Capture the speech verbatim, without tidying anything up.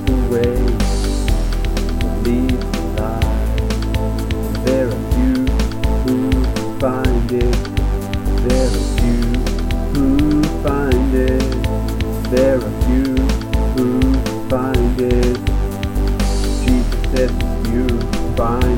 the way that leads to life. There are few who find it. There are few who find it. There are few who find it. Jesus said you find